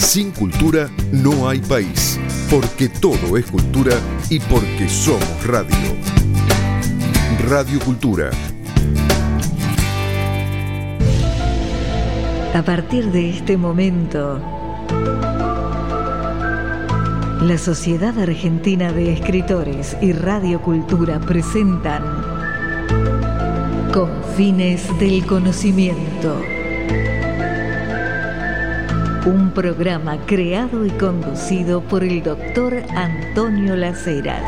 Sin cultura no hay país, porque todo es cultura y porque somos radio. Radio Cultura. A partir de este momento, la Sociedad Argentina de Escritores y Radio Cultura presentan Confines del Conocimiento. Un programa creado y conducido por el doctor Antonio Las Heras.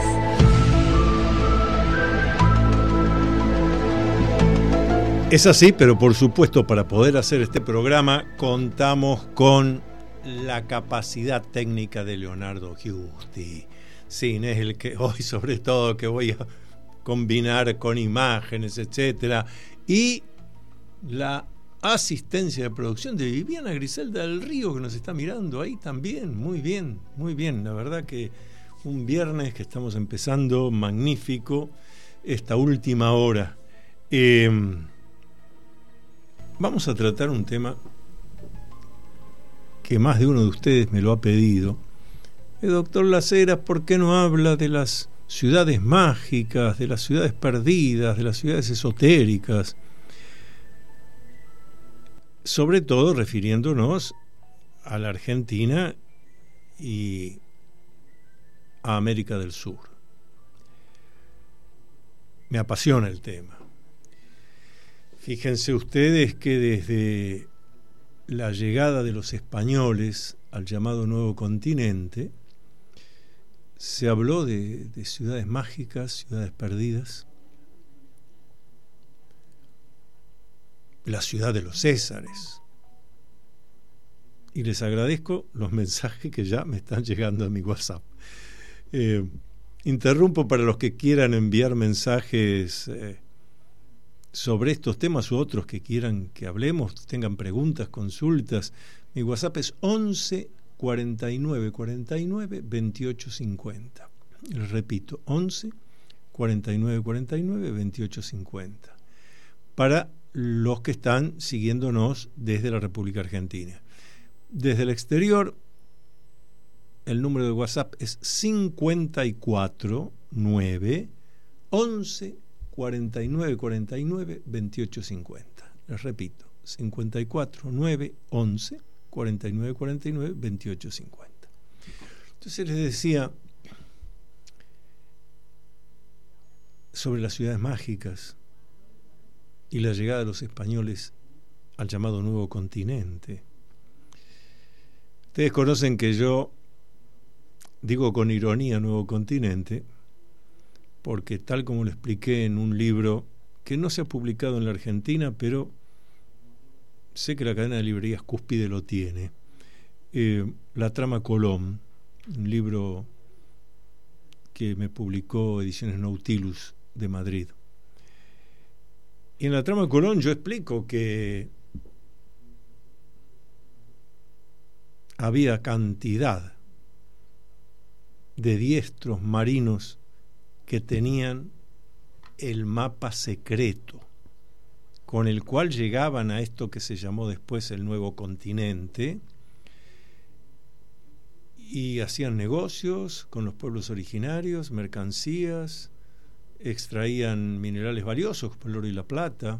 Es así, pero por supuesto para poder hacer este programa contamos con la capacidad técnica de Leonardo Giusti. Sí, es el que hoy sobre todo que voy a combinar con imágenes, etcétera, y la asistencia de producción de Viviana Griselda del Río, que nos está mirando ahí también. Muy bien, la verdad que un viernes que estamos empezando magnífico esta última hora. Vamos a tratar un tema que más de uno de ustedes me lo ha pedido. Doctor Las Heras, ¿por qué no habla de las ciudades mágicas, de las ciudades perdidas, de las ciudades esotéricas? Sobre todo refiriéndonos a la Argentina y a América del Sur. Me apasiona el tema. Fíjense ustedes que desde la llegada de los españoles al llamado Nuevo Continente, se habló de ciudades mágicas, ciudades perdidas. La ciudad de los Césares. Y les agradezco los mensajes que ya me están llegando a mi WhatsApp. Interrumpo para los que quieran enviar mensajes sobre estos temas u otros que quieran que hablemos, tengan preguntas, consultas. Mi WhatsApp es 11 49 49 28 50. Les repito, 11 49 49 28 50. Para los que están siguiéndonos desde la República Argentina. Desde el exterior, el número de WhatsApp es 54 9 11 49 49 28 50. Les repito, 54 9 11 49 49 28 50. Entonces les decía sobre las ciudades mágicas y la llegada de los españoles al llamado Nuevo Continente. Ustedes conocen que yo digo con ironía Nuevo Continente, porque tal como lo expliqué en un libro que no se ha publicado en la Argentina, pero sé que la cadena de librerías Cúspide lo tiene, La Trama Colón, un libro que me publicó Ediciones Nautilus de Madrid. Y en La Trama Colón yo explico que había cantidad de diestros marinos que tenían el mapa secreto con el cual llegaban a esto que se llamó después el Nuevo Continente y hacían negocios con los pueblos originarios, mercancías, extraían minerales valiosos como el oro y la plata,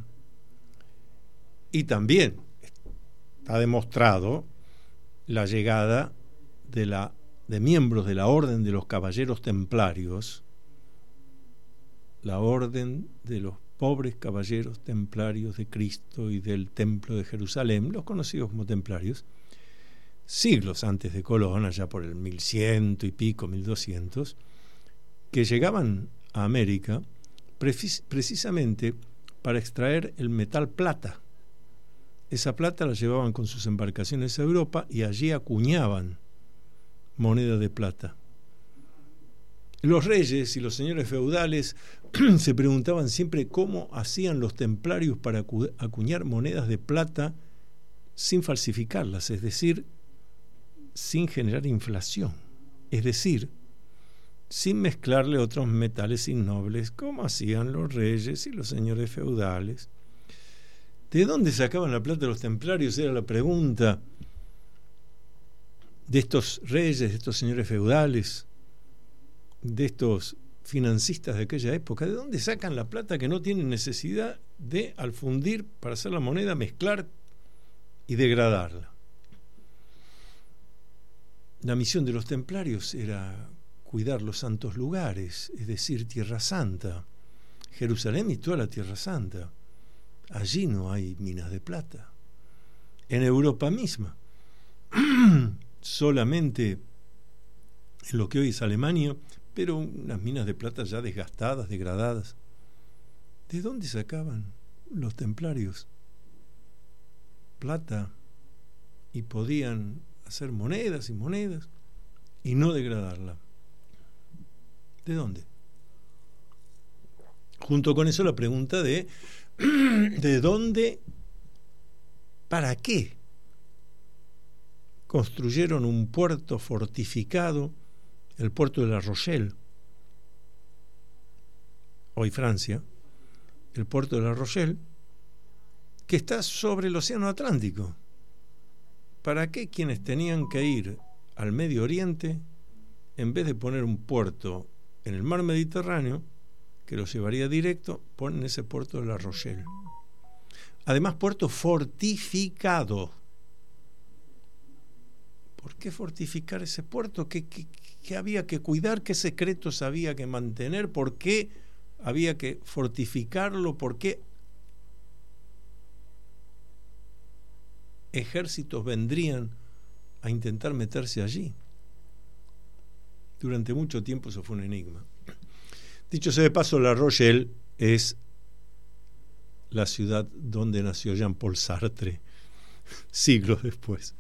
y también está demostrado la llegada de miembros de la Orden de los Caballeros Templarios, la Orden de los Pobres Caballeros Templarios de Cristo y del Templo de Jerusalén, los conocidos como templarios, siglos antes de Colón, allá por el 1100 y pico, 1200, que llegaban a América precisamente para extraer el metal plata. Esa plata la llevaban con sus embarcaciones a Europa y allí acuñaban moneda de plata. Los reyes y los señores feudales se preguntaban siempre cómo hacían los templarios para acuñar monedas de plata sin falsificarlas, es decir, sin generar inflación, es decir, sin mezclarle otros metales innobles como hacían los reyes y los señores feudales. ¿De dónde sacaban la plata los templarios? Era la pregunta. de estos reyes, de estos señores feudales, de estos financistas de aquella época? ¿De dónde sacan la plata que no tienen necesidad de, al fundir para hacer la moneda, mezclar y degradarla? La misión de los templarios era cuidar los santos lugares, es decir, Tierra Santa, Jerusalén y toda la Tierra Santa. Allí no hay minas de plata. En Europa misma, solamente en lo que hoy es Alemania, pero unas minas de plata ya desgastadas, degradadas. ¿De dónde sacaban los templarios plata y podían hacer monedas y monedas y no degradarla? ¿De dónde? Junto con eso la pregunta de dónde, para qué construyeron un puerto fortificado, el puerto de La Rochelle, hoy Francia, el puerto de La Rochelle, que está sobre el Océano Atlántico. ¿Para qué quienes tenían que ir al Medio Oriente, en vez de poner un puerto en el mar Mediterráneo, que los llevaría directo, ponen ese puerto de La Rochelle? Además, puerto fortificado. ¿Por qué fortificar ese puerto? ¿Qué había que cuidar? ¿Qué secretos había que mantener? ¿Por qué había que fortificarlo? ¿Por qué ejércitos vendrían a intentar meterse allí? Durante mucho tiempo eso fue un enigma. Dicho sea de paso, La Rochelle es la ciudad donde nació Jean-Paul Sartre, siglos después.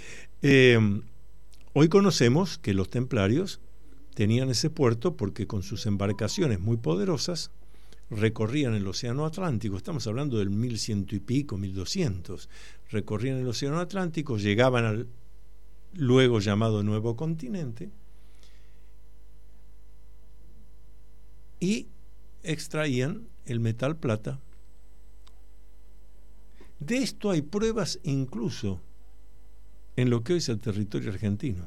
Hoy conocemos que los templarios tenían ese puerto porque con sus embarcaciones muy poderosas recorrían el Océano Atlántico. Estamos hablando del 1100 y pico, 1200. Recorrían el Océano Atlántico, llegaban al luego llamado Nuevo Continente y extraían el metal plata. De esto hay pruebas incluso en lo que hoy es el territorio argentino.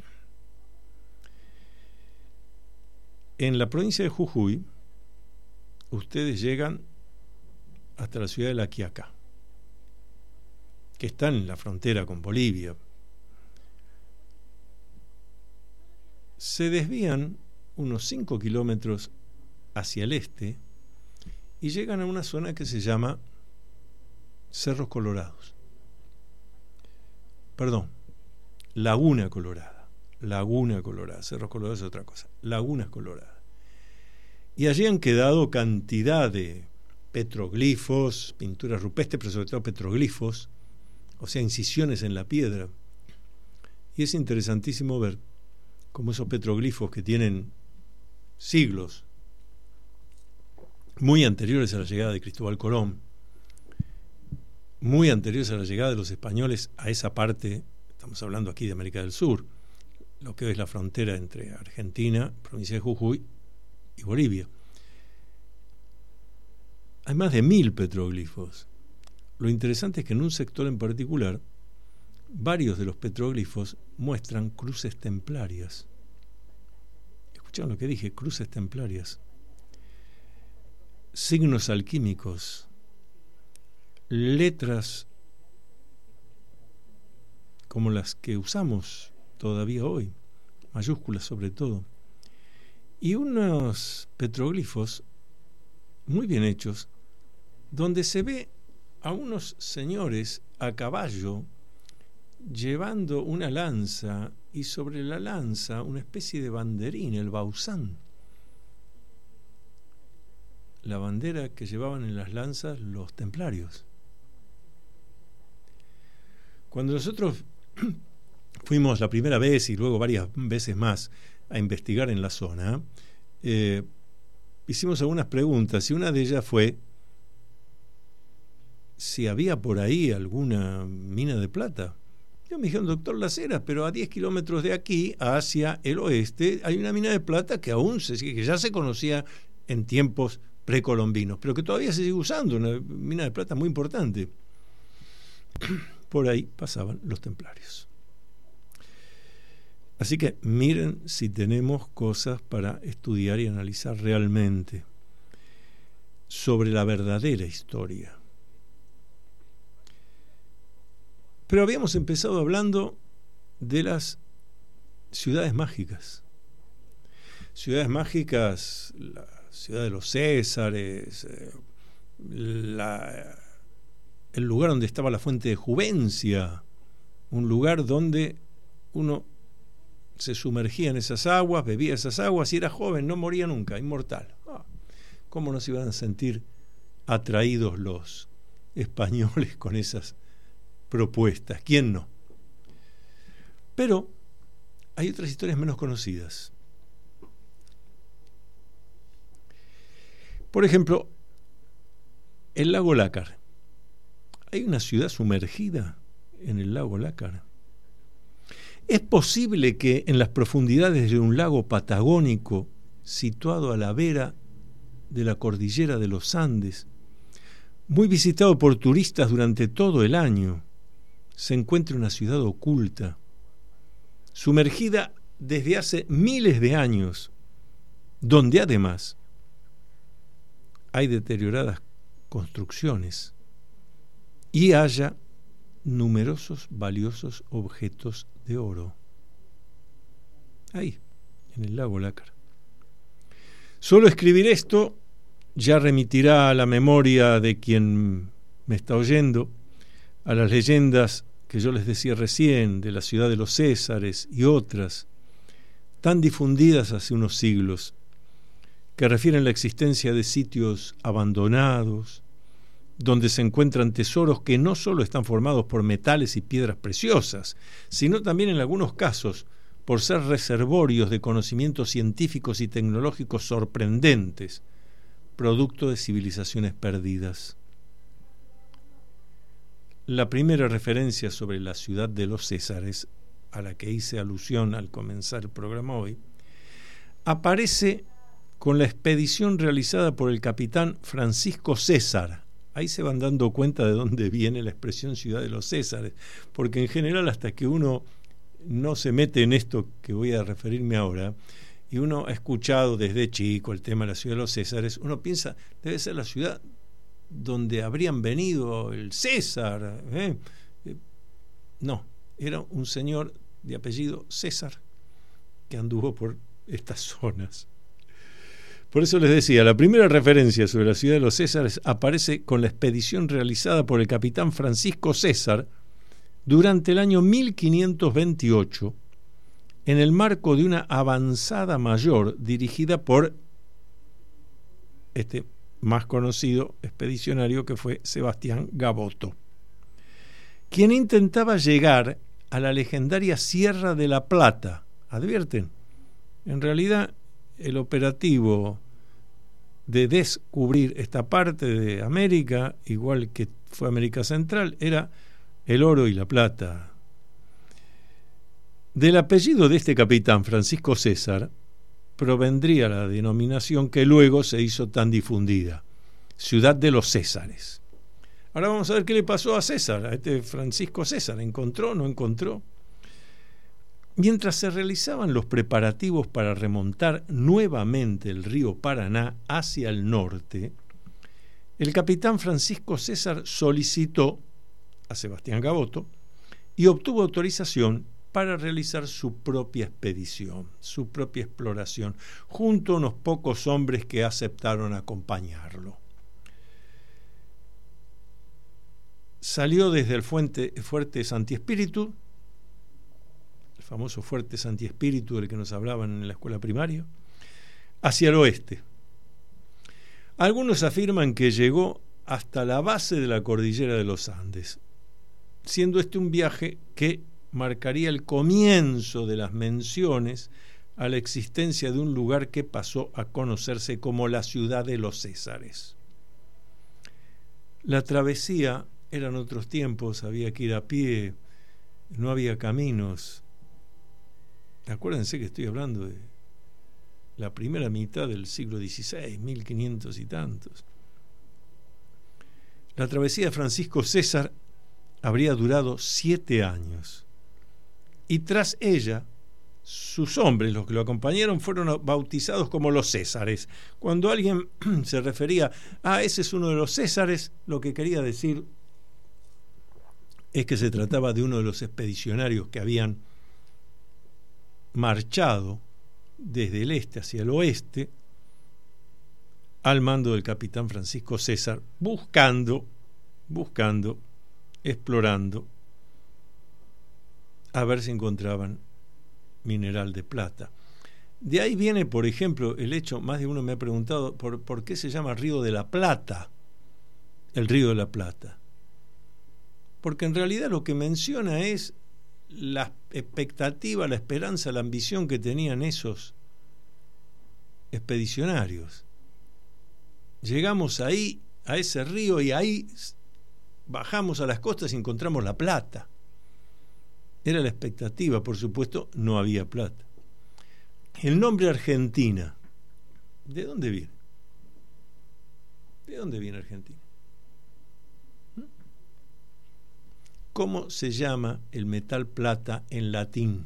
En la provincia de Jujuy, ustedes llegan hasta la ciudad de La Quiaca, que está en la frontera con Bolivia. Se desvían unos 5 kilómetros hacia el este y llegan a una zona que se llama Cerros Colorados. Perdón, Laguna Colorada. Cerros Colorados es otra cosa. Lagunas Coloradas. Y allí han quedado cantidad de petroglifos, pinturas rupestres, pero sobre todo petroglifos, o sea, incisiones en la piedra. Y es interesantísimo ver cómo esos petroglifos que tienen siglos, muy anteriores a la llegada de Cristóbal Colón, muy anteriores a la llegada de los españoles a esa parte, estamos hablando aquí de América del Sur, lo que es la frontera entre Argentina, provincia de Jujuy, y Bolivia. Hay más de 1000 petroglifos. Lo interesante es que en un sector en particular, varios de los petroglifos muestran cruces templarias. ¿Escucharon lo que dije? Cruces templarias. Signos alquímicos, letras como las que usamos todavía hoy, mayúsculas sobre todo, y unos petroglifos muy bien hechos, donde se ve a unos señores a caballo llevando una lanza y sobre la lanza una especie de banderín, el bausán, la bandera que llevaban en las lanzas los templarios. Cuando nosotros fuimos la primera vez y luego varias veces más a investigar en la zona, hicimos algunas preguntas y una de ellas fue si había por ahí alguna mina de plata. Yo me dijeron, doctor Las Heras, pero a 10 kilómetros de aquí, hacia el oeste, hay una mina de plata que aún que ya se conocía en tiempos precolombinos, pero que todavía se sigue usando, una mina de plata muy importante. Por ahí pasaban los templarios. Así que miren si tenemos cosas para estudiar y analizar realmente sobre la verdadera historia. Pero habíamos empezado hablando de las ciudades mágicas. Ciudades mágicas, la ciudad de los Césares, el lugar donde estaba la fuente de Juvencia, un lugar donde uno se sumergía en esas aguas, bebía esas aguas y era joven, no moría nunca, inmortal. ¿Cómo no se iban a sentir atraídos los españoles con esas propuestas? ¿Quién no? Pero hay otras historias menos conocidas. Por ejemplo, el lago Lácar. Hay una ciudad sumergida en el lago Lácar. ¿Es posible que en las profundidades de un lago patagónico situado a la vera de la cordillera de los Andes, muy visitado por turistas durante todo el año, se encuentre una ciudad oculta, sumergida desde hace miles de años, donde además hay deterioradas construcciones y haya numerosos valiosos objetos de oro? Ahí, en el lago Lácar. Solo escribir esto ya remitirá a la memoria de quien me está oyendo a las leyendas que yo les decía recién de la ciudad de los Césares y otras tan difundidas hace unos siglos, que refieren la existencia de sitios abandonados donde se encuentran tesoros que no solo están formados por metales y piedras preciosas, sino también en algunos casos por ser reservorios de conocimientos científicos y tecnológicos sorprendentes, producto de civilizaciones perdidas. La primera referencia sobre la ciudad de los Césares, a la que hice alusión al comenzar el programa hoy, aparece con la expedición realizada por el capitán Francisco César. Ahí se van dando cuenta de dónde viene la expresión ciudad de los Césares, porque en general hasta que uno no se mete en esto que voy a referirme ahora, y uno ha escuchado desde chico el tema de la ciudad de los Césares, uno piensa, debe ser la ciudad donde habrían venido el César. No, era un señor de apellido César que anduvo por estas zonas. Por eso les decía, la primera referencia sobre la ciudad de los Césares aparece con la expedición realizada por el capitán Francisco César durante el año 1528, en el marco de una avanzada mayor dirigida por este más conocido expedicionario que fue Sebastián Gaboto, quien intentaba llegar a la legendaria Sierra de la Plata. ¿Advierten? En realidad, el operativo de descubrir esta parte de América, igual que fue América Central, era el oro y la plata. Del apellido de este capitán, Francisco César, provendría la denominación que luego se hizo tan difundida, ciudad de los Césares. Ahora vamos a ver qué le pasó a César, a este Francisco César. ¿Encontró o no encontró? Mientras se realizaban los preparativos para remontar nuevamente el río Paraná hacia el norte, el capitán Francisco César solicitó a Sebastián Gaboto y obtuvo autorización para realizar su propia expedición, su propia exploración, junto a unos pocos hombres que aceptaron acompañarlo. Salió desde el fuerte Santi Espíritu, el famoso fuerte Santi Espíritu del que nos hablaban en la escuela primaria, hacia el oeste. Algunos afirman que llegó hasta la base de la cordillera de los Andes, siendo este un viaje que marcaría el comienzo de las menciones a la existencia de un lugar que pasó a conocerse como la ciudad de los Césares. La travesía eran otros tiempos, había que ir a pie, no había caminos. Acuérdense que estoy hablando de la primera mitad del siglo XVI, 1500 y tantos. La travesía de Francisco César habría durado 7 años y tras ella sus hombres, los que lo acompañaron, fueron bautizados como los Césares. Cuando alguien se refería a ese es uno de los Césares, lo que quería decir es que se trataba de uno de los expedicionarios que habían marchado desde el este hacia el oeste al mando del capitán Francisco César, buscando, explorando, a ver si encontraban mineral de plata. De ahí viene, por ejemplo, el hecho, más de uno me ha preguntado, ¿por qué se llama Río de la Plata? El Río de la Plata. Porque en realidad lo que menciona es la expectativa, la esperanza, la ambición que tenían esos expedicionarios. Llegamos ahí, a ese río, y ahí bajamos a las costas y encontramos la plata. Era la expectativa, por supuesto, no había plata. El nombre Argentina, ¿de dónde viene? ¿De dónde viene Argentina? ¿Cómo se llama el metal plata en latín?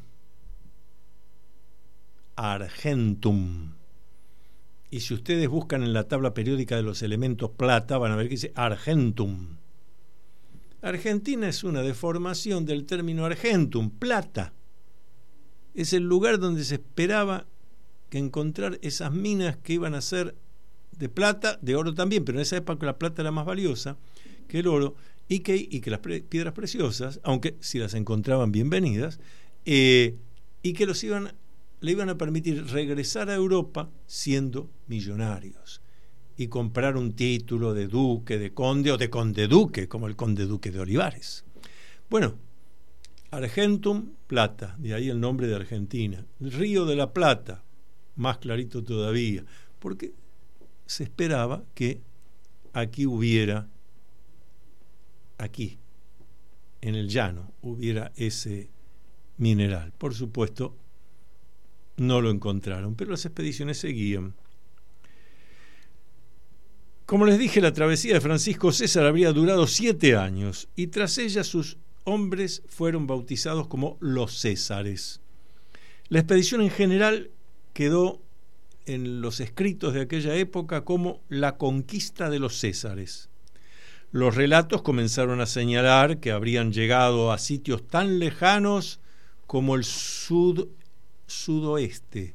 Argentum. Y si ustedes buscan en la tabla periódica de los elementos plata, van a ver que dice argentum. Argentina es una deformación del término argentum, plata. Es el lugar donde se esperaba que encontrar esas minas que iban a ser de plata, de oro también, pero en esa época la plata era más valiosa que el oro, y que las piedras preciosas, aunque si las encontraban bienvenidas, y que le iban a permitir regresar a Europa siendo millonarios y comprar un título de duque, de conde o de conde-duque, como el conde-duque de Olivares. Bueno, Argentum, plata, de ahí el nombre de Argentina. El Río de la Plata, más clarito todavía, porque se esperaba que aquí, en el llano, hubiera ese mineral. Por supuesto, no lo encontraron, pero las expediciones seguían. Como les dije, la travesía de Francisco César habría durado 7 años, y tras ella sus hombres fueron bautizados como los Césares. La expedición en general quedó en los escritos de aquella época como la conquista de los Césares. Los relatos comenzaron a señalar que habrían llegado a sitios tan lejanos como el sudoeste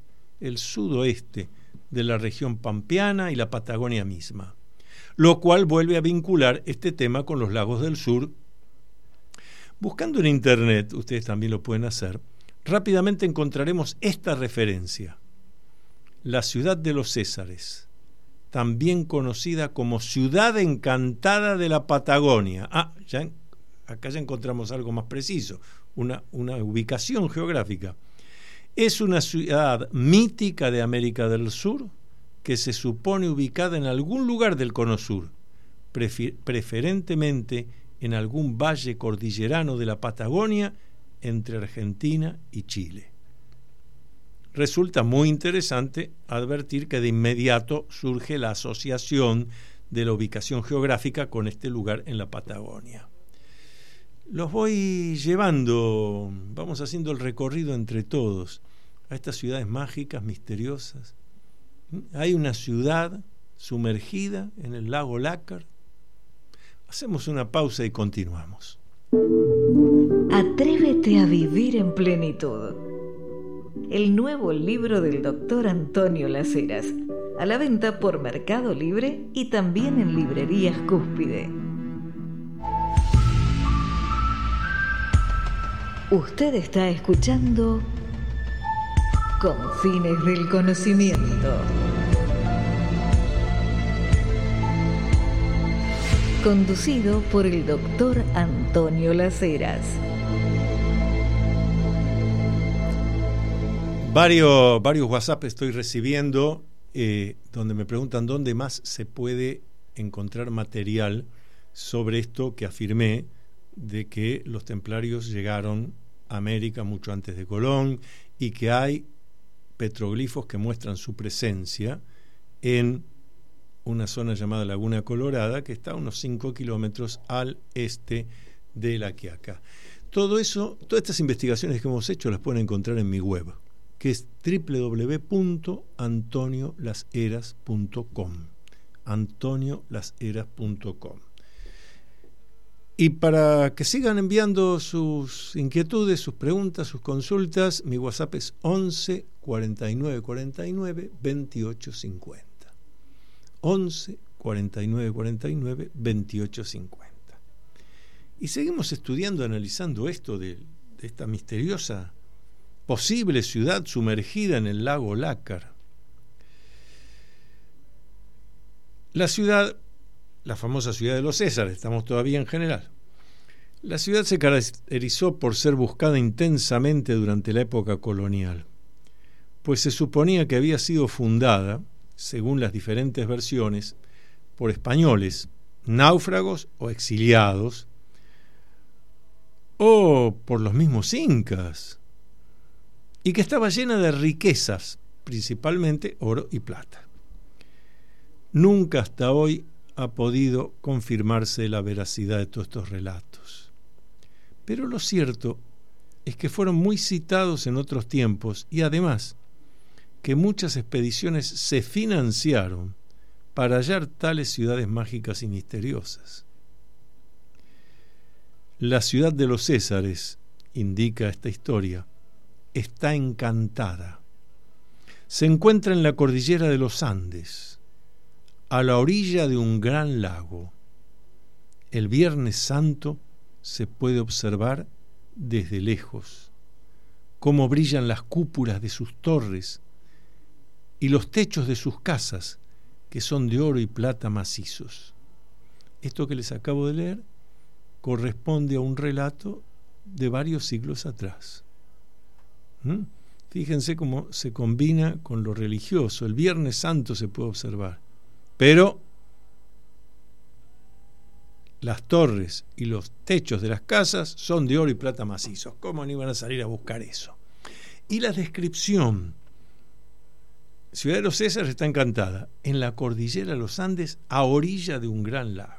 de la región pampeana y la Patagonia misma, lo cual vuelve a vincular este tema con los lagos del sur. Buscando en internet, ustedes también lo pueden hacer, rápidamente encontraremos esta referencia: la ciudad de los Césares, también conocida como Ciudad Encantada de la Patagonia. Acá ya encontramos algo más preciso, una ubicación geográfica. Es una ciudad mítica de América del Sur que se supone ubicada en algún lugar del cono sur, preferentemente en algún valle cordillerano de la Patagonia entre Argentina y Chile. Resulta muy interesante advertir que de inmediato surge la asociación de la ubicación geográfica con este lugar en la Patagonia. Los voy llevando, vamos haciendo el recorrido entre todos a estas ciudades mágicas, misteriosas. Hay una ciudad sumergida en el lago Lácar. Hacemos una pausa y continuamos. Atrévete a vivir en plenitud. El nuevo libro del doctor Antonio Las Heras, a la venta por Mercado Libre y también en librerías Cúspide. Usted está escuchando Confines del Conocimiento. Conducido por el doctor Antonio Las Heras. Varios WhatsApp estoy recibiendo donde me preguntan dónde más se puede encontrar material sobre esto que afirmé, de que los templarios llegaron a América mucho antes de Colón y que hay petroglifos que muestran su presencia en una zona llamada Laguna Colorada, que está a unos 5 kilómetros al este de La Quiaca. Todo eso, todas estas investigaciones que hemos hecho las pueden encontrar en mi web, que es www.antoniolaseras.com. antoniolaseras.com. Y para que sigan enviando sus inquietudes, sus preguntas, sus consultas, mi WhatsApp es 11 49 49 28 50. 11 49 49 28 50. Y seguimos estudiando, analizando esto de esta misteriosa posible ciudad sumergida en el lago Lácar. La ciudad, la famosa ciudad de los Césares, estamos todavía en general. La ciudad se caracterizó por ser buscada intensamente durante la época colonial, pues se suponía que había sido fundada, según las diferentes versiones, por españoles, náufragos o exiliados, o por los mismos incas, y que estaba llena de riquezas, principalmente oro y plata. Nunca hasta hoy ha podido confirmarse la veracidad de todos estos relatos. Pero lo cierto es que fueron muy citados en otros tiempos y además que muchas expediciones se financiaron para hallar tales ciudades mágicas y misteriosas. La ciudad de los Césares, indica esta historia, está encantada. Se encuentra en la cordillera de los Andes, a la orilla de un gran lago. El Viernes Santo se puede observar desde lejos cómo brillan las cúpulas de sus torres y los techos de sus casas, que son de oro y plata macizos. Esto que les acabo de leer corresponde a un relato de varios siglos atrás. Fíjense cómo se combina con lo religioso. El Viernes Santo se puede observar, pero las torres y los techos de las casas son de oro y plata macizos. ¿Cómo no iban a salir a buscar eso? Y la descripción: Ciudad de los Césares está encantada, en la cordillera de los Andes, a orilla de un gran lago.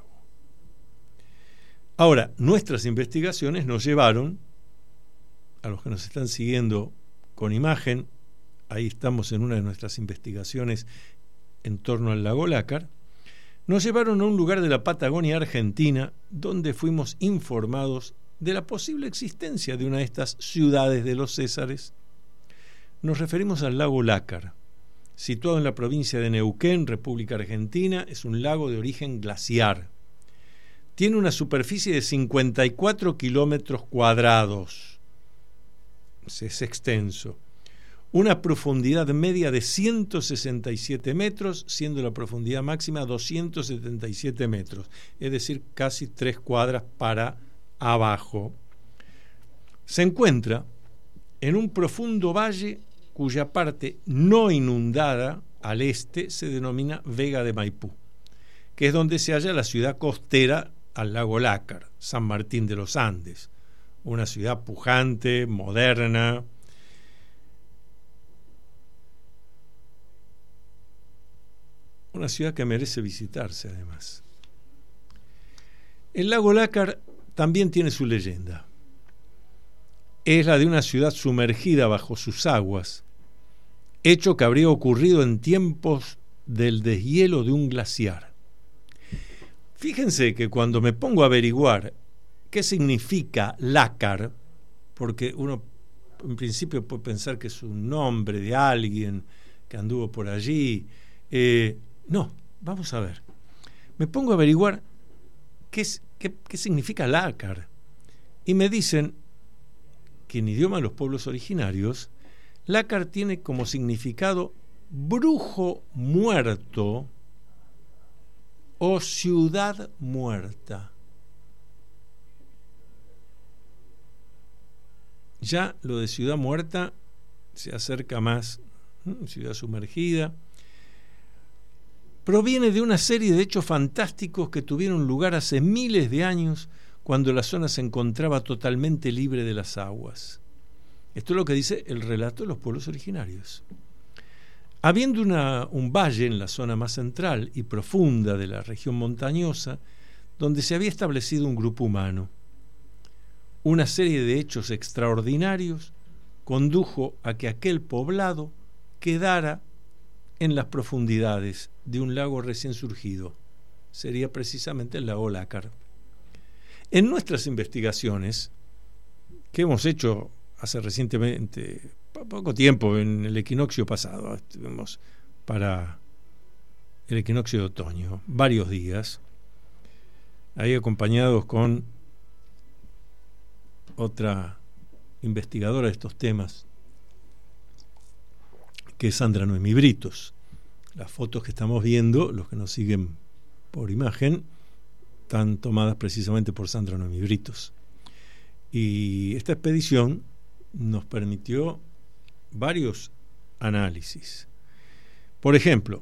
Ahora, nuestras investigaciones nos llevaron, a los que nos están siguiendo con imagen, ahí estamos en una de nuestras investigaciones en torno al lago Lácar, nos llevaron a un lugar de la Patagonia Argentina donde fuimos informados de la posible existencia de una de estas ciudades de los Césares. Nos referimos al lago Lácar, situado en la provincia de Neuquén, República Argentina. Es un lago de origen glaciar. Tiene una superficie de 54 kilómetros cuadrados. Es extenso. Una profundidad media de 167 metros, siendo la profundidad máxima 277 metros, es decir, casi 3 cuadras para abajo. Se encuentra en un profundo valle cuya parte no inundada al este se denomina Vega de Maipú, que es donde se halla la ciudad costera al lago Lácar, San Martín de los Andes, una ciudad pujante, moderna. Una ciudad que merece visitarse además. El lago Lácar también tiene su leyenda. Es la de una ciudad sumergida bajo sus aguas, hecho que habría ocurrido en tiempos del deshielo de un glaciar. Fíjense que cuando me pongo a averiguar qué significa Lácar, porque uno en principio puede pensar que es un nombre de alguien que anduvo por allí, no, vamos a ver. Me pongo a averiguar qué significa Lácar. Y me dicen que en idioma de los pueblos originarios, Lácar tiene como significado brujo muerto o ciudad muerta. Ya lo de ciudad muerta se acerca más, ciudad sumergida. Proviene de una serie de hechos fantásticos que tuvieron lugar hace miles de años, cuando la zona se encontraba totalmente libre de las aguas. Esto es lo que dice el relato de los pueblos originarios. Habiendo un valle en la zona más central y profunda de la región montañosa, donde se había establecido un grupo humano, una serie de hechos extraordinarios condujo a que aquel poblado quedara en las profundidades de un lago recién surgido. Sería precisamente el lago Lácar. En nuestras investigaciones, que hemos hecho hace recientemente, poco tiempo, en el equinoccio pasado, estuvimos para el equinoccio de otoño, varios días, ahí acompañados con otra investigadora de estos temas, que es Sandra Noemí Britos. Las fotos que estamos viendo, los que nos siguen por imagen, están tomadas precisamente por Sandra Noemí Britos. Y esta expedición nos permitió varios análisis. Por ejemplo,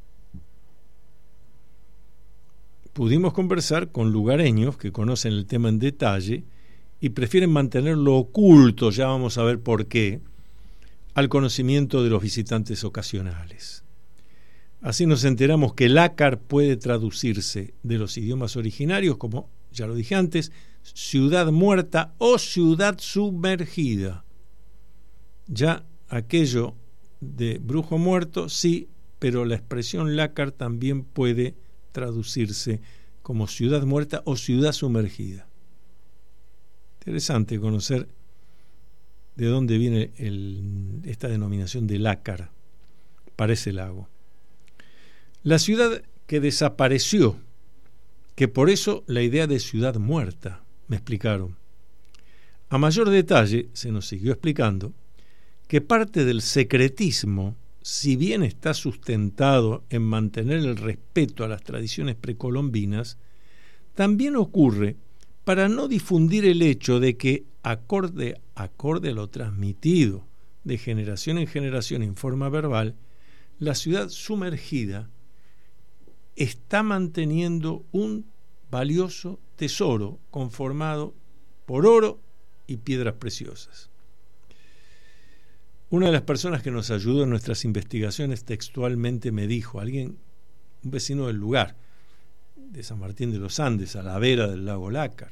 pudimos conversar con lugareños que conocen el tema en detalle y prefieren mantenerlo oculto, ya vamos a ver por qué, al conocimiento de los visitantes ocasionales. Así nos enteramos que Lácar puede traducirse de los idiomas originarios como, ya lo dije antes, ciudad muerta o ciudad sumergida. Ya aquello de brujo muerto, sí, pero la expresión Lácar también puede traducirse como ciudad muerta o ciudad sumergida. Interesante conocer de dónde viene esta denominación de Lácar para ese lago. La ciudad que desapareció, que por eso la idea de ciudad muerta, me explicaron. A mayor detalle, se nos siguió explicando que parte del secretismo, si bien está sustentado en mantener el respeto a las tradiciones precolombinas, también ocurre para no difundir el hecho de que, acorde a lo transmitido de generación en generación en forma verbal, la ciudad sumergida está manteniendo un valioso tesoro conformado por oro y piedras preciosas. Una de las personas que nos ayudó en nuestras investigaciones textualmente me dijo, un vecino del lugar, de San Martín de los Andes, a la vera del lago Lácar,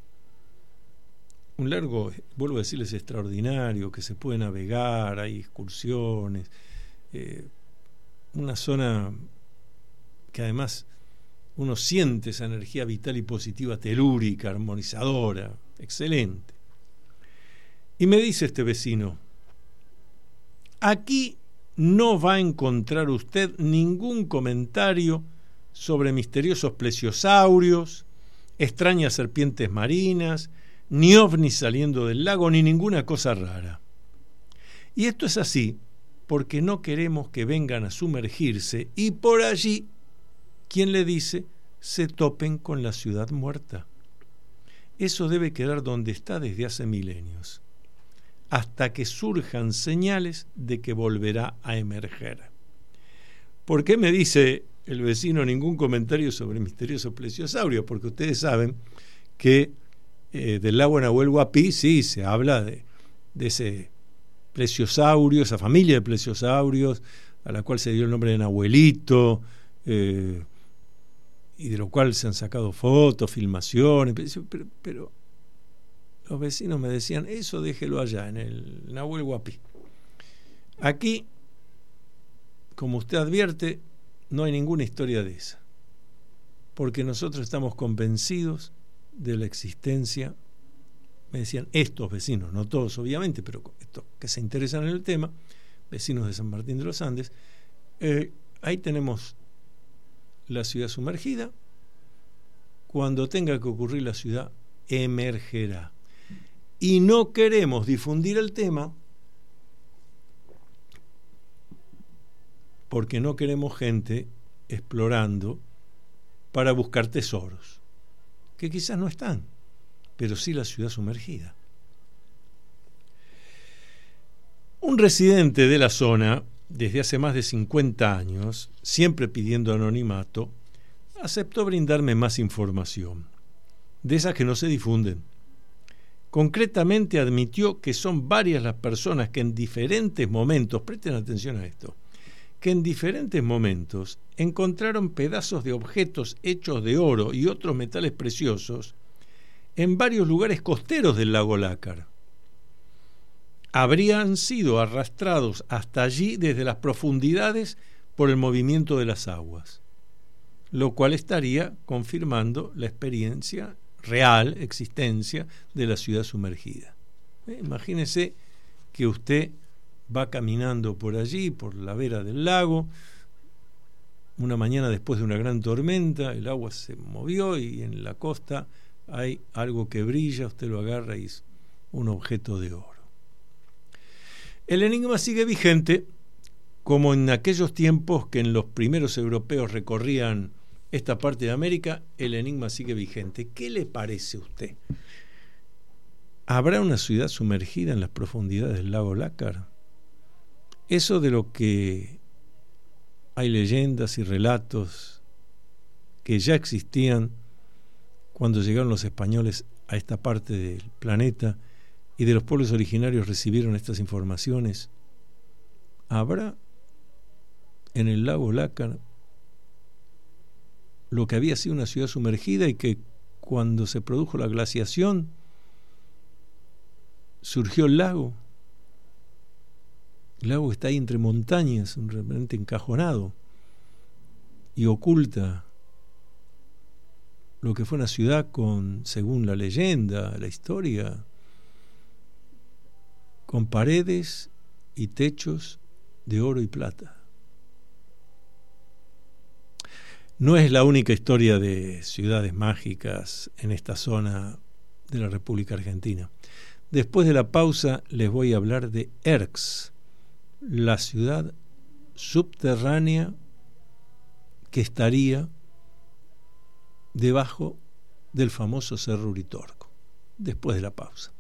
un lago, vuelvo a decirles, extraordinario, que se puede navegar, hay excursiones, una zona que además uno siente esa energía vital y positiva telúrica, armonizadora, excelente. Y me dice este vecino, aquí no va a encontrar usted ningún comentario sobre misteriosos plesiosaurios, extrañas serpientes marinas, ni ovnis saliendo del lago, ni ninguna cosa rara. Y esto es así porque no queremos que vengan a sumergirse y por allí, ¿quién le dice?, se topen con la ciudad muerta. Eso debe quedar donde está desde hace milenios, hasta que surjan señales de que volverá a emerger. ¿Por qué me dice el vecino ningún comentario sobre misteriosos plesiosaurios? Porque ustedes saben que del lago Nahuel Huapi sí se habla de ese plesiosaurio, esa familia de plesiosaurios a la cual se dio el nombre de Nahuelito, y de lo cual se han sacado fotos, filmaciones, pero los vecinos me decían, eso déjelo allá en el Nahuel Huapi. Aquí, como usted advierte, no hay ninguna historia de esa, porque nosotros estamos convencidos de la existencia, me decían estos vecinos, no todos obviamente, pero estos que se interesan en el tema, vecinos de San Martín de los Andes, ahí tenemos la ciudad sumergida. Cuando tenga que ocurrir, la ciudad emergerá. Y no queremos difundir el tema porque no queremos gente explorando para buscar tesoros, que quizás no están, pero sí la ciudad sumergida. Un residente de la zona, desde hace más de 50 años, siempre pidiendo anonimato, aceptó brindarme más información, de esas que no se difunden. Concretamente admitió que son varias las personas que en diferentes momentos, presten atención a esto, que en diferentes momentos encontraron pedazos de objetos hechos de oro y otros metales preciosos en varios lugares costeros del lago Lácar. habrían sido arrastrados hasta allí desde las profundidades por el movimiento de las aguas, lo cual estaría confirmando la experiencia real, existencia de la ciudad sumergida. Imagínese que usted va caminando por allí, por la vera del lago, una mañana después de una gran tormenta, el agua se movió y en la costa hay algo que brilla, usted lo agarra y es un objeto de oro. El enigma sigue vigente, como en aquellos tiempos que en los primeros europeos recorrían esta parte de América, el enigma sigue vigente. ¿Qué le parece a usted? ¿Habrá una ciudad sumergida en las profundidades del lago Lácar? Eso de lo que hay leyendas y relatos que ya existían cuando llegaron los españoles a esta parte del planeta y de los pueblos originarios recibieron estas informaciones. ¿Habrá en el lago Lácar lo que había sido una ciudad sumergida y que cuando se produjo la glaciación surgió el lago? El lago está ahí entre montañas, realmente encajonado, y oculta lo que fue una ciudad con, según la leyenda, la historia, con paredes y techos de oro y plata. No es la única historia de ciudades mágicas en esta zona de la República Argentina. Después de la pausa les voy a hablar de Erx, la ciudad subterránea que estaría debajo del famoso Cerro Uritorco. Después de la pausa.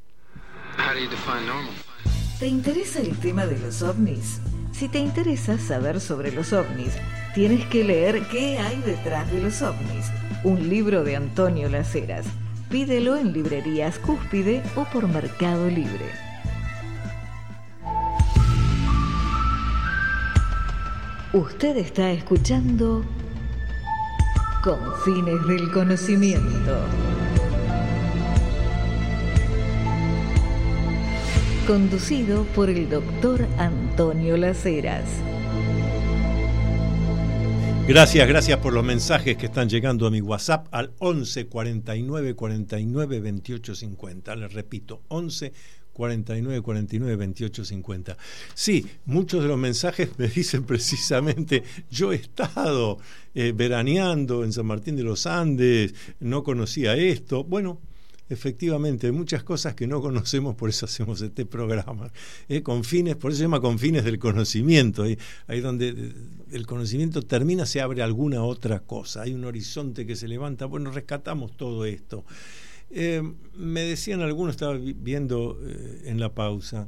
¿Te interesa el tema de los ovnis? Si te interesa saber sobre los ovnis, tienes que leer ¿Qué hay detrás de los ovnis? Un libro de Antonio Las Heras. Pídelo en librerías Cúspide o por Mercado Libre. Usted está escuchando Confines del Conocimiento. Conducido por el doctor Antonio Las Heras. Gracias por los mensajes que están llegando a mi WhatsApp al 11 49 49 28 50. Les repito, 11 49 49 28 50. Sí, muchos de los mensajes me dicen precisamente: yo he estado veraneando en San Martín de los Andes, no conocía esto. Bueno, efectivamente, hay muchas cosas que no conocemos, por eso hacemos este programa. Con fines, por eso se llama Confines del Conocimiento. Ahí donde el conocimiento termina, se abre alguna otra cosa. Hay un horizonte que se levanta. Bueno, rescatamos todo esto. Me decían algunos, estaba viendo en la pausa,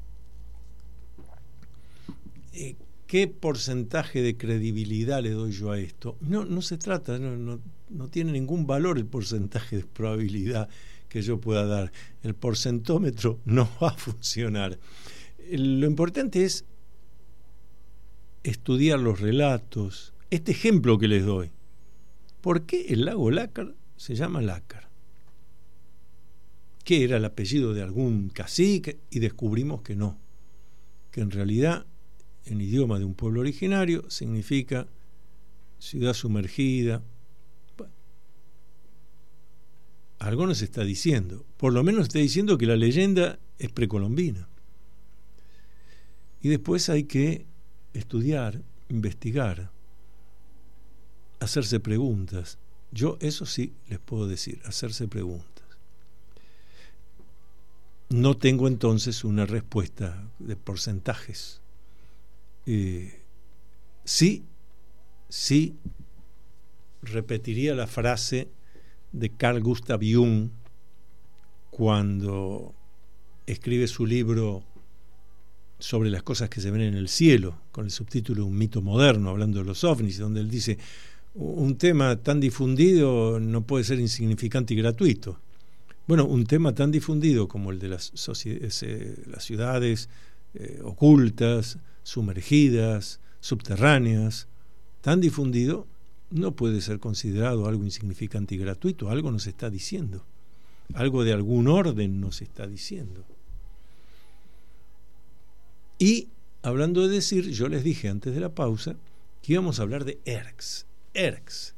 ¿qué porcentaje de credibilidad le doy yo a esto? No se trata, no tiene ningún valor el porcentaje de probabilidad que yo pueda dar. El porcentómetro no va a funcionar. Lo importante es estudiar los relatos. Este ejemplo que les doy. ¿Por qué el lago Lácar se llama Lácar? Que era el apellido de algún cacique, y descubrimos que no, que en realidad en idioma de un pueblo originario significa ciudad sumergida. Bueno, algo nos está diciendo, por lo menos está diciendo que la leyenda es precolombina. Y después hay que estudiar, investigar, hacerse preguntas. Yo eso sí les puedo decir, hacerse preguntas. No tengo entonces una respuesta de porcentajes. Sí repetiría la frase de Carl Gustav Jung cuando escribe su libro sobre las cosas que se ven en el cielo, con el subtítulo Un mito moderno, hablando de los ovnis, donde él dice: un tema tan difundido no puede ser insignificante y gratuito. Bueno, un tema tan difundido como el de las ciudades ocultas, sumergidas, subterráneas, tan difundido, no puede ser considerado algo insignificante y gratuito. Algo nos está diciendo, algo de algún orden nos está diciendo. Y hablando de decir, yo les dije antes de la pausa que íbamos a hablar de Erx. Erx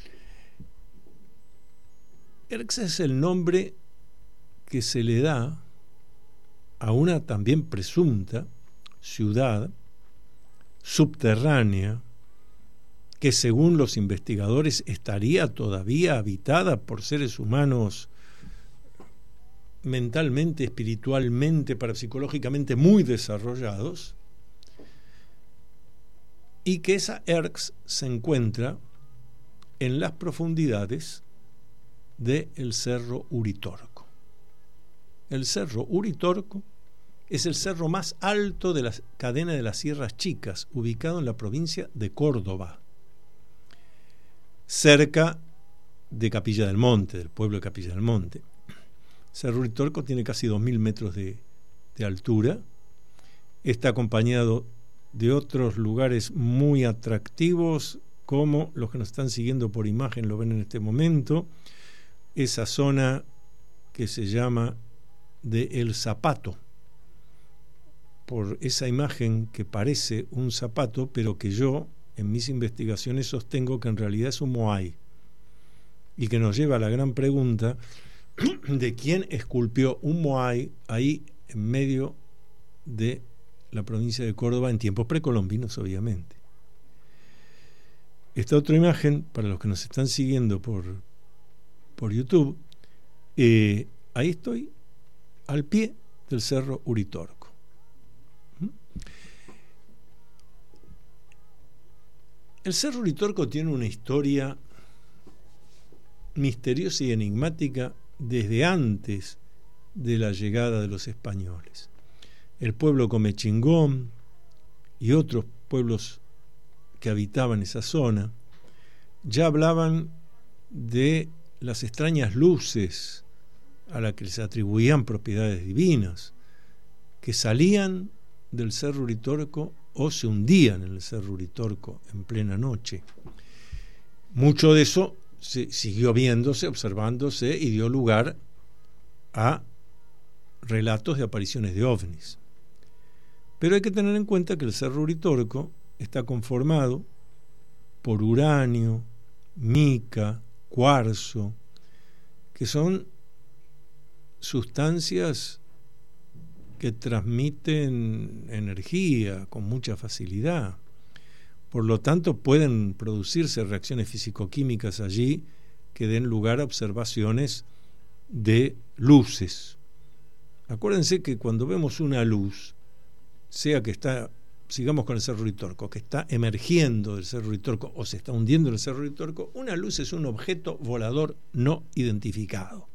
es el nombre que se le da a una también presunta ciudad subterránea que según los investigadores estaría todavía habitada por seres humanos mentalmente, espiritualmente, parapsicológicamente muy desarrollados, y que esa Erx se encuentra en las profundidades del Cerro Uritorco. El Cerro Uritorco es el cerro más alto de la cadena de las Sierras Chicas, ubicado en la provincia de Córdoba, cerca de Capilla del Monte, del pueblo de Capilla del Monte. Cerro Uritorco tiene casi 2.000 metros de altura, está acompañado de otros lugares muy atractivos, como los que nos están siguiendo por imagen lo ven en este momento, esa zona que se llama de El Zapato, por esa imagen que parece un zapato, pero que yo en mis investigaciones sostengo que en realidad es un moai, y que nos lleva a la gran pregunta de quién esculpió un moai ahí en medio de la provincia de Córdoba en tiempos precolombinos, obviamente. Esta otra imagen, para los que nos están siguiendo por YouTube, ahí estoy al pie del Cerro Uritorco. El Cerro Uritorco tiene una historia misteriosa y enigmática desde antes de la llegada de los españoles. El pueblo Comechingón y otros pueblos que habitaban esa zona ya hablaban de las extrañas luces a las que les atribuían propiedades divinas, que salían del Cerro Uritorco o se hundían en el Cerro Uritorco en plena noche. Mucho de eso siguió viéndose, observándose, y dio lugar a relatos de apariciones de ovnis. Pero hay que tener en cuenta que el Cerro Uritorco está conformado por uranio, mica, cuarzo, que son sustancias que transmiten energía con mucha facilidad. Por lo tanto, pueden producirse reacciones físico-químicas allí que den lugar a observaciones de luces. Acuérdense que cuando vemos una luz, sea que está, sigamos con el Cerro Uritorco, que está emergiendo del Cerro Uritorco o se está hundiendo en el Cerro Uritorco, una luz es un objeto volador no identificado.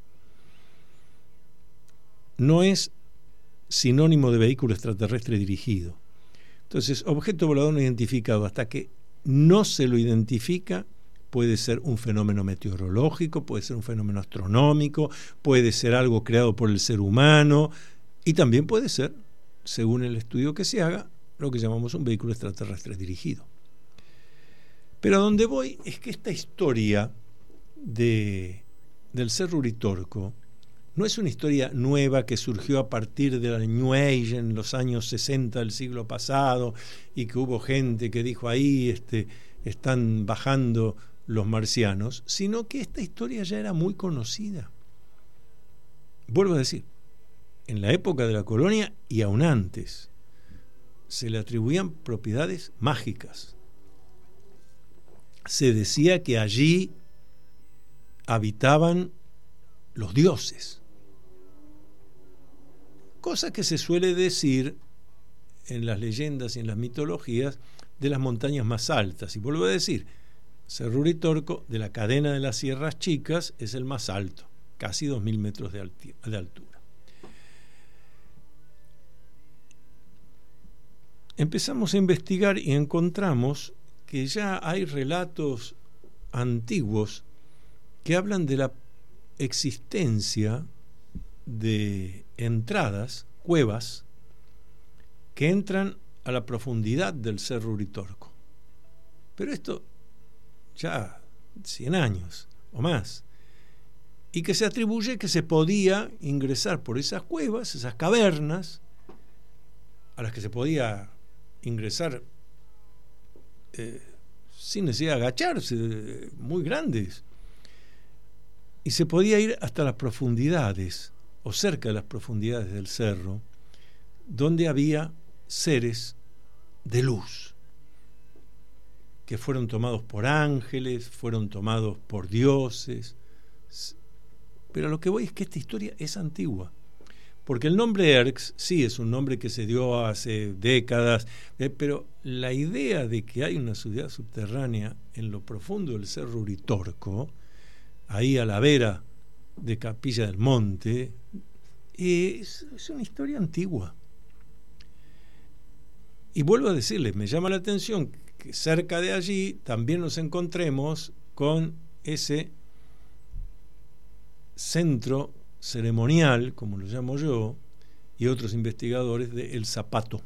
No es sinónimo de vehículo extraterrestre dirigido. Entonces, objeto volador no identificado, hasta que no se lo identifica, puede ser un fenómeno meteorológico, puede ser un fenómeno astronómico, puede ser algo creado por el ser humano, y también puede ser, según el estudio que se haga, lo que llamamos un vehículo extraterrestre dirigido. Pero a donde voy es que esta historia del Cerro Uritorco no es una historia nueva que surgió a partir de la New Age en los años 60 del siglo pasado, y que hubo gente que dijo ahí están bajando los marcianos, sino que esta historia ya era muy conocida. Vuelvo a decir, en la época de la colonia y aún antes, se le atribuían propiedades mágicas. Se decía que allí habitaban los dioses, cosa que se suele decir en las leyendas y en las mitologías de las montañas más altas. Y vuelvo a decir, Cerro Uritorco, de la cadena de las Sierras Chicas, es el más alto, casi 2.000 metros de altura. Empezamos a investigar y encontramos que ya hay relatos antiguos que hablan de la existencia de entradas, cuevas, que entran a la profundidad del Cerro Uritorco. Pero esto ya 100 años o más, y que se atribuye que se podía ingresar por esas cuevas, esas cavernas, a las que se podía ingresar sin necesidad de agacharse, muy grandes. Y se podía ir hasta las profundidades, o cerca de las profundidades del cerro, donde había seres de luz, que fueron tomados por ángeles, fueron tomados por dioses. Pero a lo que voy es que esta historia es antigua. Porque el nombre Erx sí es un nombre que se dio hace décadas, pero la idea de que hay una ciudad subterránea en lo profundo del Cerro Uritorco, ahí a la vera de Capilla del Monte, es una historia antigua. Y vuelvo a decirles, me llama la atención que cerca de allí también nos encontremos con ese centro ceremonial, como lo llamo yo, y otros investigadores, de El Zapato.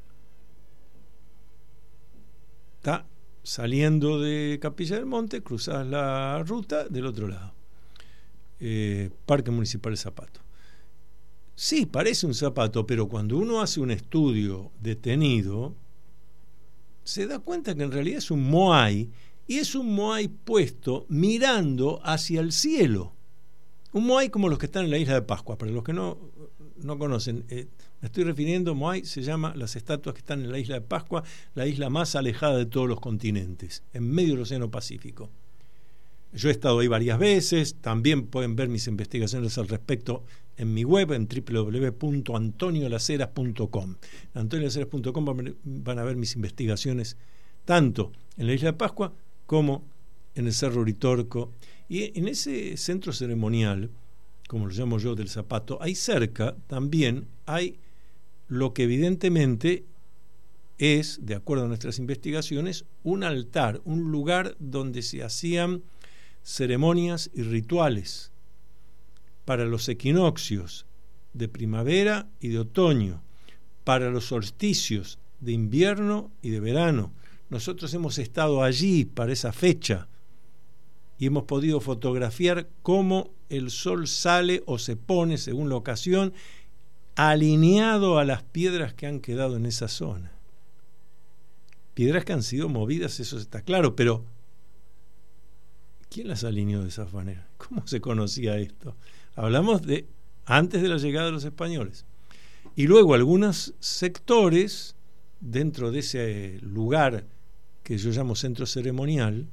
Está saliendo de Capilla del Monte, cruzás la ruta del otro lado. Parque Municipal El Zapato. Sí, parece un zapato, pero cuando uno hace un estudio detenido, se da cuenta que en realidad es un moai, y es un moai puesto mirando hacia el cielo. Un moai como los que están en la isla de Pascua. Para los que no conocen, me estoy refiriendo, moai se llama las estatuas que están en la isla de Pascua, la isla más alejada de todos los continentes, en medio del Océano Pacífico. Yo he estado ahí varias veces, también pueden ver mis investigaciones al respecto en mi web, en www.antoniolaceras.com. En antoniolaceras.com van a ver mis investigaciones tanto en la isla de Pascua como en el Cerro Uritorco. Y en ese centro ceremonial, como lo llamo yo, del Zapato, ahí cerca también hay lo que evidentemente es, de acuerdo a nuestras investigaciones, un altar, un lugar donde se hacían ceremonias y rituales para los equinoccios de primavera y de otoño, para los solsticios de invierno y de verano. Nosotros hemos estado allí para esa fecha y hemos podido fotografiar cómo el sol sale o se pone, según la ocasión, alineado a las piedras que han quedado en esa zona. Piedras que han sido movidas, eso está claro, pero ¿quién las alineó de esa manera? ¿Cómo se conocía esto? Hablamos de antes de la llegada de los españoles. Y luego algunos sectores dentro de ese lugar que yo llamo centro ceremonial,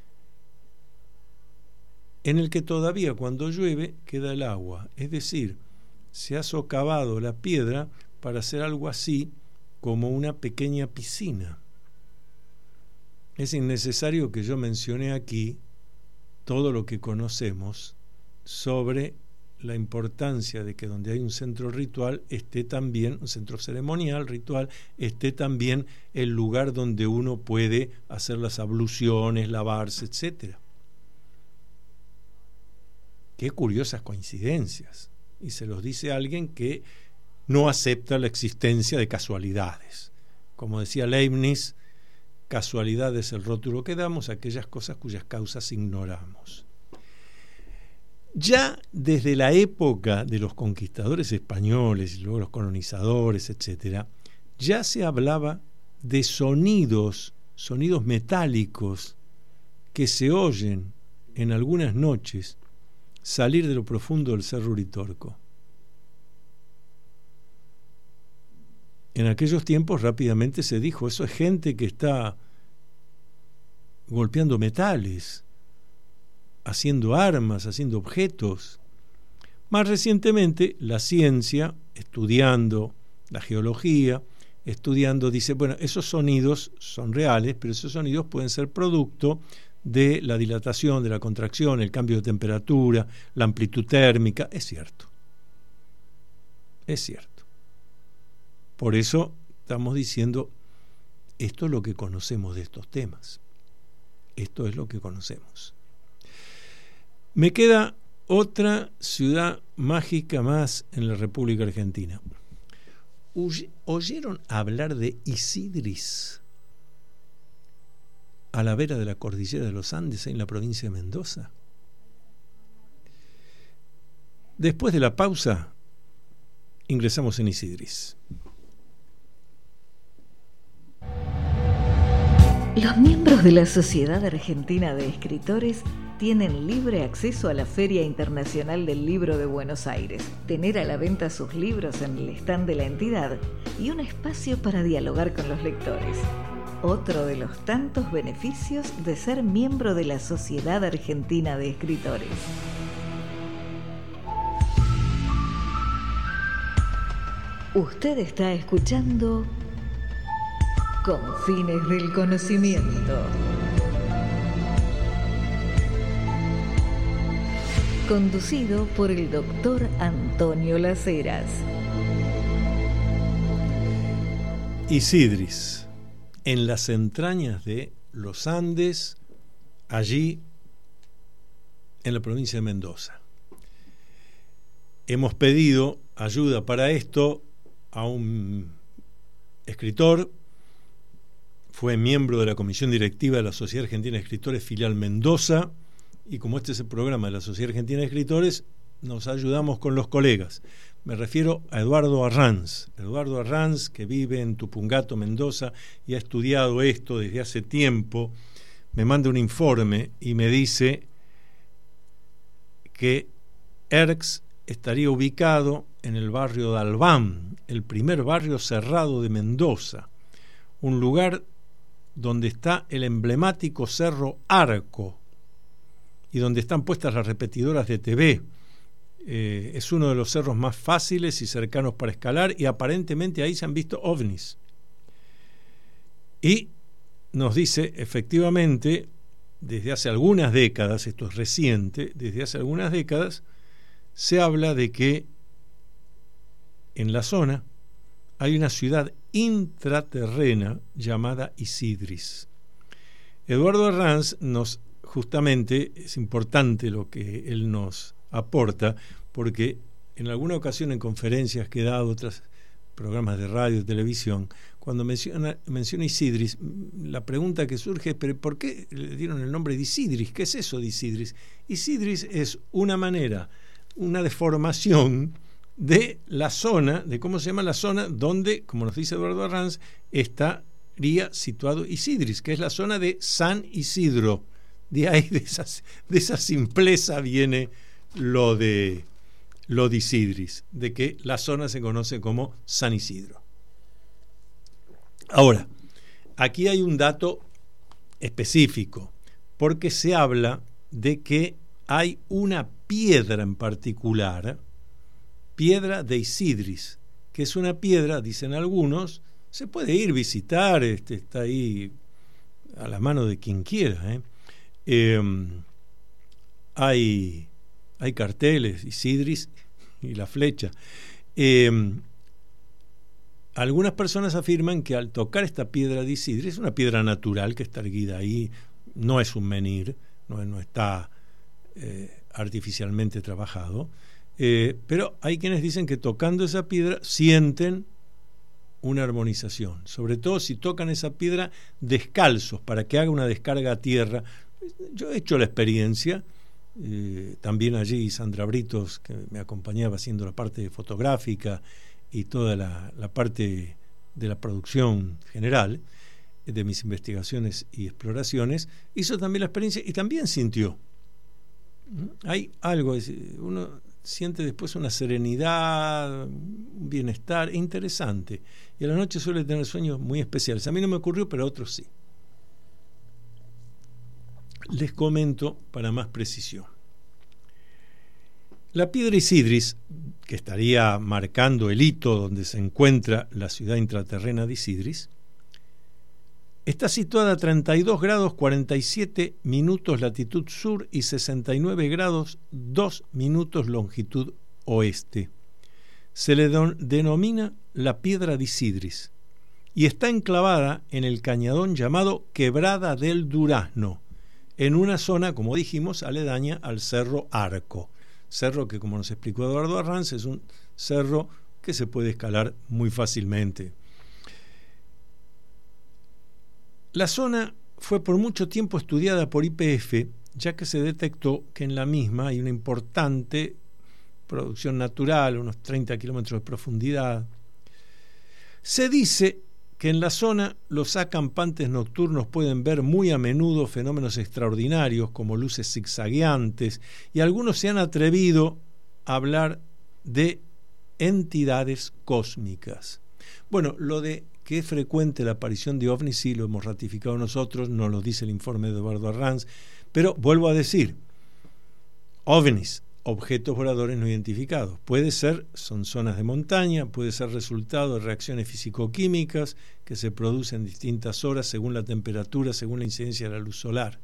en el que todavía cuando llueve queda el agua. Es decir, se ha socavado la piedra para hacer algo así como una pequeña piscina. Es innecesario que yo mencione aquí todo lo que conocemos sobre la importancia de que donde hay un centro ritual esté también, un centro ceremonial ritual, esté también el lugar donde uno puede hacer las abluciones, lavarse, etcétera. Qué curiosas coincidencias. Y se los dice alguien que no acepta la existencia de casualidades. Como decía Leibniz, casualidad es el rótulo que damos a aquellas cosas cuyas causas ignoramos. Ya desde la época de los conquistadores españoles y luego los colonizadores, etcétera, ya se hablaba de sonidos metálicos que se oyen en algunas noches salir de lo profundo del Cerro Uritorco. En aquellos tiempos rápidamente se dijo, eso es gente que está golpeando metales, haciendo armas, haciendo objetos. Más recientemente, la ciencia, estudiando la geología, dice, bueno, esos sonidos son reales, pero esos sonidos pueden ser producto de la dilatación, de la contracción, el cambio de temperatura, la amplitud térmica. Es cierto. Es cierto. Por eso estamos diciendo, esto es lo que conocemos de estos temas. Esto es lo que conocemos. Me queda otra ciudad mágica más en la República Argentina. ¿Oyeron hablar de Isidris? A la vera de la cordillera de los Andes, en la provincia de Mendoza. Después de la pausa, ingresamos en Isidris. Los miembros de la Sociedad Argentina de Escritores tienen libre acceso a la Feria Internacional del Libro de Buenos Aires, tener a la venta sus libros en el stand de la entidad y un espacio para dialogar con los lectores. Otro de los tantos beneficios de ser miembro de la Sociedad Argentina de Escritores. Usted está escuchando Confines del Conocimiento. Conducido por el doctor Antonio Las Heras. Isidris, en las entrañas de los Andes, allí en la provincia de Mendoza. Hemos pedido ayuda para esto a un escritor, fue miembro de la comisión directiva de la Sociedad Argentina de Escritores, filial Mendoza, y como este es el programa de la Sociedad Argentina de Escritores, nos ayudamos con los colegas. Me refiero a Eduardo Arranz. Eduardo Arranz, que vive en Tupungato, Mendoza, y ha estudiado esto desde hace tiempo, me manda un informe y me dice que ERX estaría ubicado en el barrio de Albán, el primer barrio cerrado de Mendoza, un lugar donde está el emblemático Cerro Arco y donde están puestas las repetidoras de TV. Es uno de los cerros más fáciles y cercanos para escalar, y aparentemente ahí se han visto ovnis. Y nos dice, efectivamente, desde hace algunas décadas, esto es reciente, desde hace algunas décadas, se habla de que en la zona hay una ciudad intraterrena llamada Isidris. Eduardo Arranz justamente es importante lo que él nos aporta, porque en alguna ocasión en conferencias que he dado, otros programas de radio y televisión, cuando menciona Isidris, la pregunta que surge es: ¿pero por qué le dieron el nombre de Isidris? ¿Qué es eso de Isidris? Isidris es una manera, una deformación de la zona, de cómo se llama la zona donde, como nos dice Eduardo Arranz, estaría situado Isidris, que es la zona de San Isidro. De ahí, de esa simpleza viene lo de Isidris, de que la zona se conoce como San Isidro. Ahora, aquí hay un dato específico, porque se habla de que hay una piedra en particular, piedra de Isidris, que es una piedra, dicen algunos, se puede ir visitar, está ahí a la mano de quien quiera, hay carteles, Isidris y la flecha. Algunas personas afirman que al tocar esta piedra de Isidris, es una piedra natural que está erguida ahí, no es un menhir, no está artificialmente trabajado, pero hay quienes dicen que tocando esa piedra sienten una armonización, sobre todo si tocan esa piedra descalzos, para que haga una descarga a tierra. Yo he hecho la experiencia, también allí Sandra Britos, que me acompañaba haciendo la parte fotográfica y toda la parte de la producción general de mis investigaciones y exploraciones, hizo también la experiencia y también sintió. Hay algo, uno siente después una serenidad, un bienestar interesante, y a la noche suele tener sueños muy especiales. A mí no me ocurrió, pero a otros sí. Les comento para más precisión. La piedra Isidris, que estaría marcando el hito donde se encuentra la ciudad intraterrena de Isidris, está situada a 32 grados 47 minutos latitud sur y 69 grados 2 minutos longitud oeste. Se le denomina la piedra de Isidris y está enclavada en el cañadón llamado Quebrada del Durazno, en una zona, como dijimos, aledaña al Cerro Arco. Cerro que, como nos explicó Eduardo Arranz, es un cerro que se puede escalar muy fácilmente. La zona fue por mucho tiempo estudiada por YPF, ya que se detectó que en la misma hay una importante producción natural, unos 30 kilómetros de profundidad. Se dice que en la zona los acampantes nocturnos pueden ver muy a menudo fenómenos extraordinarios como luces zigzagueantes, y algunos se han atrevido a hablar de entidades cósmicas. Bueno, lo de que es frecuente la aparición de ovnis, sí, lo hemos ratificado nosotros, nos lo dice el informe de Eduardo Arranz, pero vuelvo a decir, ovnis, objetos voladores no identificados, puede ser, son zonas de montaña, puede ser resultado de reacciones físico-químicas que se producen en distintas horas según la temperatura, según la incidencia de la luz solar.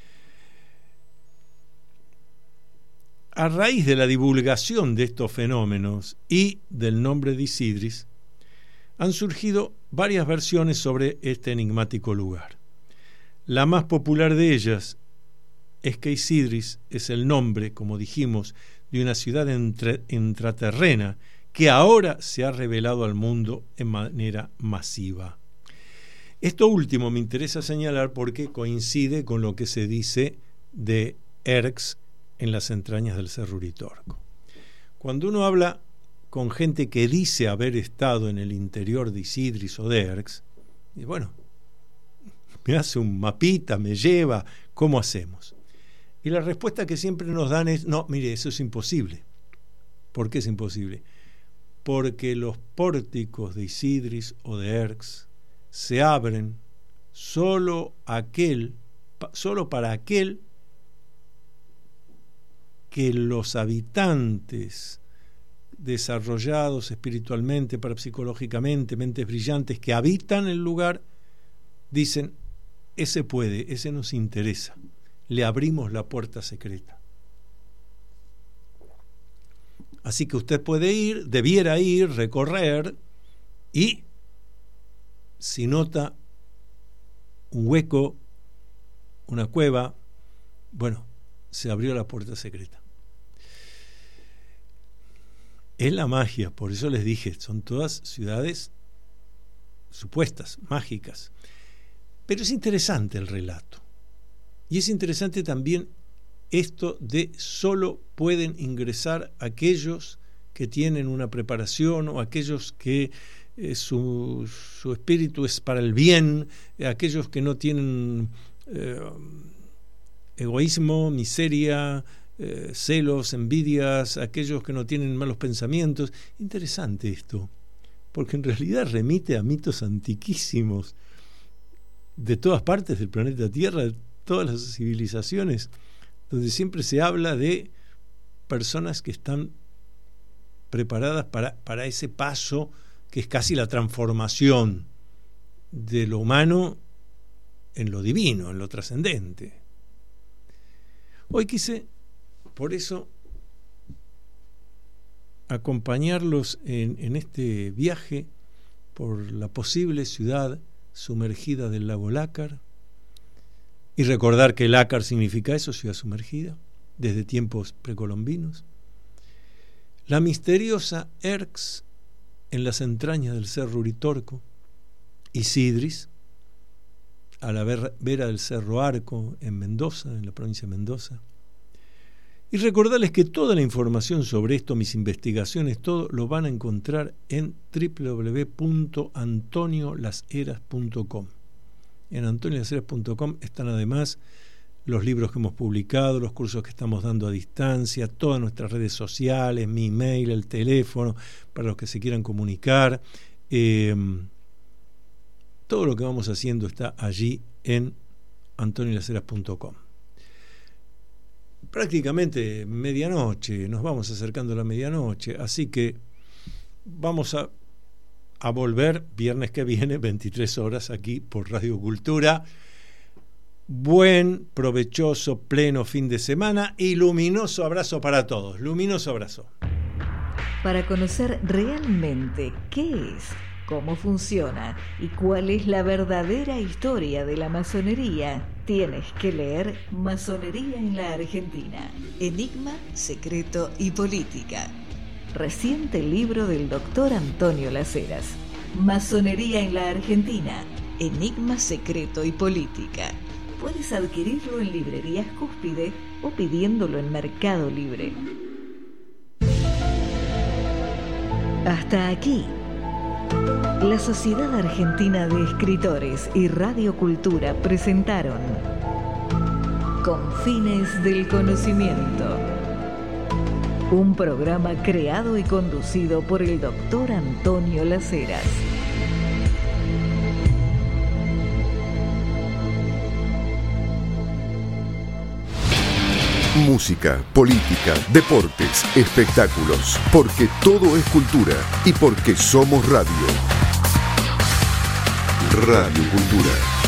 A raíz de la divulgación de estos fenómenos y del nombre de Isidris, han surgido varias versiones sobre este enigmático lugar. La más popular de ellas es que Isidris es el nombre, como dijimos, de una ciudad intraterrena que ahora se ha revelado al mundo en manera masiva. Esto último me interesa señalar porque coincide con lo que se dice de Erx en las entrañas del Cerro Uritorco. Cuando uno habla con gente que dice haber estado en el interior de Isidris o de Erx, y bueno, me hace un mapita, me lleva, ¿cómo hacemos? Y la respuesta que siempre nos dan es, no, mire, eso es imposible. ¿Por qué es imposible? Porque los pórticos de Isidris o de Erx se abren solo para aquel que los habitantes desarrollados espiritualmente, parapsicológicamente, mentes brillantes que habitan el lugar, dicen, ese puede, ese nos interesa. Le abrimos la puerta secreta. Así que usted puede ir, debiera ir, recorrer, y si nota un hueco, una cueva, bueno, se abrió la puerta secreta. Es la magia, por eso les dije, son todas ciudades supuestas, mágicas. Pero es interesante el relato. Y es interesante también esto de solo pueden ingresar aquellos que tienen una preparación o aquellos que su espíritu es para el bien, aquellos que no tienen egoísmo, miseria, celos, envidias, aquellos que no tienen malos pensamientos. Interesante esto, porque en realidad remite a mitos antiquísimos de todas partes del planeta Tierra, de todas las civilizaciones, donde siempre se habla de personas que están preparadas para ese paso que es casi la transformación de lo humano en lo divino, en lo trascendente. Hoy quise, por eso, acompañarlos en este viaje por la posible ciudad sumergida del lago Lácar, y recordar que Lácar significa eso, ciudad sumergida, desde tiempos precolombinos. La misteriosa Erx en las entrañas del Cerro Uritorco, Isidris, a la vera del Cerro Arco en Mendoza, en la provincia de Mendoza. Y recordarles que toda la información sobre esto, mis investigaciones, todo lo van a encontrar en www.antoniolaseras.com. En antoniolaseras.com están además los libros que hemos publicado, los cursos que estamos dando a distancia, todas nuestras redes sociales, mi email, el teléfono, para los que se quieran comunicar. Todo lo que vamos haciendo está allí en antoniolaseras.com. Prácticamente medianoche, nos vamos acercando a la medianoche, así que vamos a volver viernes que viene, 23 horas, aquí por Radio Cultura. Buen, provechoso, pleno fin de semana y luminoso abrazo para todos. Luminoso abrazo. Para conocer realmente qué es, cómo funciona y cuál es la verdadera historia de la masonería, tienes que leer Masonería en la Argentina, Enigma, Secreto y Política. Reciente libro del doctor Antonio Laseras. Masonería en la Argentina, Enigma, Secreto y Política. Puedes adquirirlo en librerías Cúspide o pidiéndolo en Mercado Libre. Hasta aquí, La Sociedad Argentina de Escritores y Radio Cultura presentaron Confines del Conocimiento, un programa creado y conducido por el Dr. Antonio Las Heras. Música, política, deportes, espectáculos, porque todo es cultura y porque somos radio. Radio Cultura.